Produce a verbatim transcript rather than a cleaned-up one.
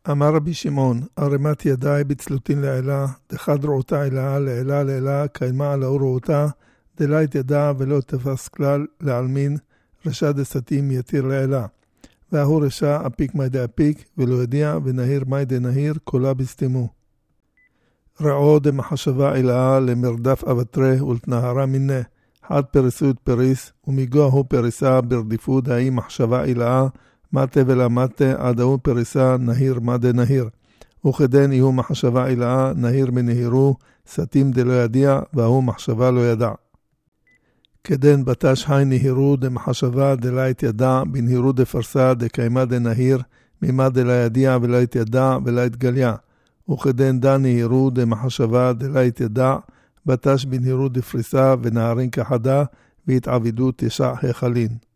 אמר רבי שמעון, ערימת ידיים בצלותין לעילה, דחד רעותה עילה, לעילה לעילה, קיימה על האור רעותה, דלה את ידע ולא תפס כלל לעלמין, רשע דסתים יתיר לעילה. והוא רשע אפיק מיידי אפיק, ולא ידיע ונהיר מיידי נהיר, קולה בסתימו. רעו דמחשבה עילה למרדף אבטרה ולתנהרה מיני, חד פריסות פריס, ומיגוע הוא פריסה ברדיפו דהי מחשבה עילה, מטה ולמטה עד הוא פריסה נהיר מדה נהיר. וכדן יהוא מחשבה עילה נהיר מנהירו, סתים דלא ידיע, והוא מחשבה לא ידע. כדן בתש חי נהירו דמחשבה דלה את ידע, בנהירו דפרסה דקיימה דנהיר, ממה דלה ידיע ולא את ידע ולא את גליה. וכדן דה נהירו דמחשבה דלה את ידע, בתש בנהירו דפריסה ונהרין כחדה, והתעבידו תשע החלין.